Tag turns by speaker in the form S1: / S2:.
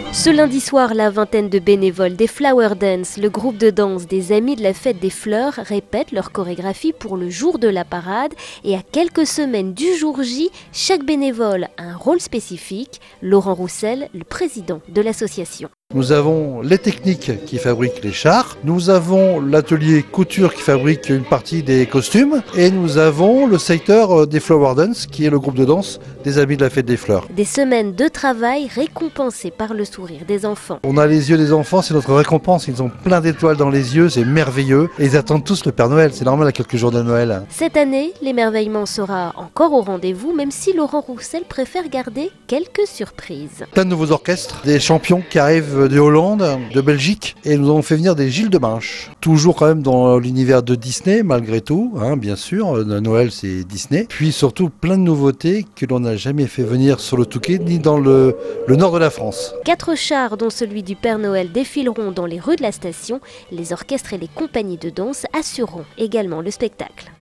S1: Ce lundi soir, la vingtaine de bénévoles des Flower Dance, le groupe de danse des Amis de la Fête des Fleurs, répètent leur chorégraphie pour le jour de la parade. Et à quelques semaines du jour J, chaque bénévole a un rôle spécifique. Laurent Roussel, le président de l'association.
S2: Nous avons les techniques qui fabriquent les chars, nous avons l'atelier couture qui fabrique une partie des costumes et nous avons le secteur des Flower Dance qui est le groupe de danse des Amis de la Fête des Fleurs.
S1: Des semaines de travail récompensées par le sourire des enfants.
S2: On a les yeux des enfants, c'est notre récompense, ils ont plein d'étoiles dans les yeux, c'est merveilleux et ils attendent tous le Père Noël, c'est normal à quelques jours de Noël.
S1: Cette année, l'émerveillement sera encore au rendez-vous, même si Laurent Roussel préfère garder quelques surprises.
S2: Plein de nouveaux orchestres, des champions qui arrivent de Hollande, de Belgique, et nous avons fait venir des Gilles de Binche. Toujours quand même dans l'univers de Disney, malgré tout, bien sûr, Noël c'est Disney. Puis surtout plein de nouveautés que l'on n'a jamais fait venir sur le Touquet, ni dans le nord de la France.
S1: 4 chars, dont celui du Père Noël, défileront dans les rues de la station. Les orchestres et les compagnies de danse assureront également le spectacle.